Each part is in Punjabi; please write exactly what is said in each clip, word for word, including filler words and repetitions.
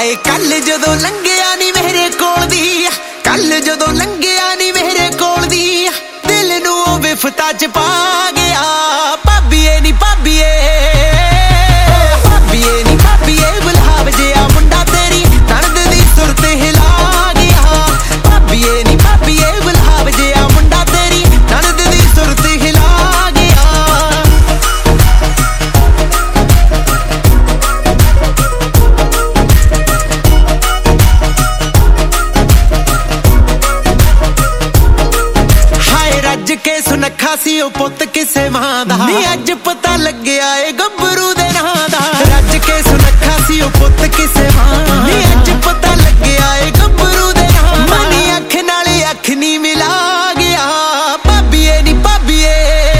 ਹਾਏ ਕੱਲ ਜਦੋਂ ਲੰਘਿਆ ਨੀ ਮੇਰੇ ਕੋਲ ਦੀ, ਕੱਲ ਜਦੋਂ ਲੰਘਿਆ ਨੀ ਮੇਰੇ ਕੋਲ ਦੀ, ਦਿਲ ਨੂੰ ਉਹ ਵਿਫਤਾ ਚ ਪਾ ਗਿਆ। ਭਾਬੀਏ ਨੀ ਭਾਬੀਏ, ਭਾਬੀਏ ਨੀ ਭਾਬੀਏ, ਗੁਲਾਬ ਜਿਹਾ ਮੁੰਡਾ ਤੇਰੀ ਨਣਦ ਦੀ ਸੁਰਤ ਹਿਲਾ ਗਿਆ। ਭਾਬੀਏ ਨੀ ਭਾਬੀਏ, ਗੁਲਾਬ ਜਿਹਾ ਮੁੰਡਾ ਤੇਰੀ ਨਣਦ ਦੀ ਸੁਰਤ ਹਿਲਾ ਗਿਆ। ਹਾਏ ਰੱਜ ਕੇ ਸੁਨੱਖਾ ਸੀ ਉਹ ਪੁੱਤ ਕਿਸੇ ਮਾਂ ਦਾ, ਨੀ ਅੱਜ ਪਤਾ ਲੱਗਿਆ ਏ ਗੱਭਰੂ ਦੇ ਨਾਂ ਦਾ। ਰੱਜ ਕੇ ਸੁਨੱਖਾ ਸੀ ਉਹ ਪੁੱਤ ਕਿਸੇ ਮਾਂ ਦਾ, ਨੀ ਅੱਜ ਪਤਾ ਲੱਗਿਆ ਏ ਗੱਭਰੂ ਦੇ ਨਾਂ ਦਾ। ਮਨੀ ਅੱਖ ਨਾਲੇ ਅੱਖ ਨੀ ਮਿਲਾ ਗਿਆ। ਭਾਬੀਏ ਨੀ ਭਾਬੀਏ,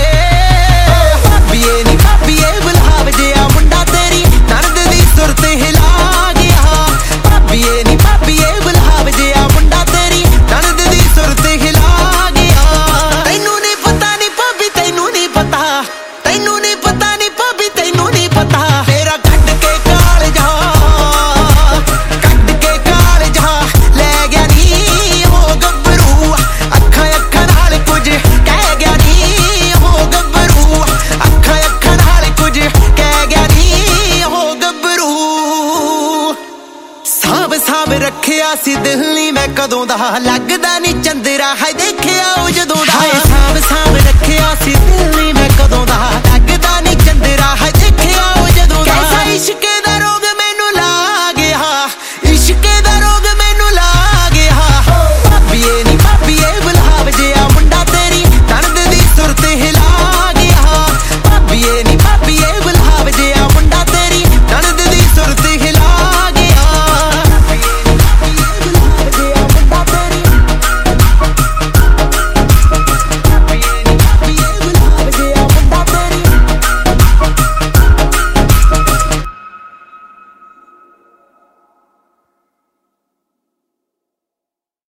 ਭਾਬੀਏ ਨੀ ਭਾਬੀਏ, ਗੁਲਾਬ ਜਿਹਾ ਮੁੰਡਾ ਤੇਰੀ ਨਣਦ ਦੀ ਸੁਰਤ ਹਿਲਾ ਗਿਆ। ਭਾਬੀਏ ਨੀ ਭਾਬੀਏ, ਗੁਲਾਬ ਜਿਹਾ ਮੁੰਡਾ ਤੇਰੀ ਨਣਦ ਦੀ ਸੁਰਤ ਹਿਲਾ ਗਿਆ। ਤੈਨੂੰ ਨੀ ਪਤਾ ਨੀ ਭਾਬੀ, ਤੈਨੂੰ ਨੀ ਪਤਾ, ਤੈਨੂੰ ਨੀ ਪਤਾ ਨੀ ਭਾਬੀ, ਤੈਨੂੰ ਨੀ ਪਤਾ। ਤੇਰਾ ਕੱਢ ਕੇ ਕਾਲਜਾ, ਕੱਢ ਕੇ ਕਾਲਜਾ ਲੈ ਗਿਆ ਨੀ ਉਹ ਗੱਭਰੂ। ਅੱਖਾਂ ਅੱਖਾਂ ਨਾਲ ਕੁਝ ਕਹਿ ਗਿਆ ਨੀ ਉਹ ਗੱਭਰੂ। ਅੱਖਾਂ ਅੱਖਾਂ ਨਾਲ ਕੁਝ ਕਹਿ ਗਿਆ ਨੀ ਉਹ ਗੱਭਰੂ। ਸਾਂਭ ਸਾਂਭ ਰੱਖਿਆ ਸੀ ਦਿਲ ਨੀ ਮੈਂ ਕਦੋਂ ਦਾ, ਲੱਗਦਾ ਨੀ ਚੰਦਰਾ ਹੈ ਦੇਖਿਆ ਉਹ ਜਦੋਂ ਦਾ। ਸਾਂਭ ਸਾਂਭ ਰੱਖਿਆ ਸੀ ਦਿਲ ਨੀ ਮੈਂ ਕਦੋਂ ਦਾ,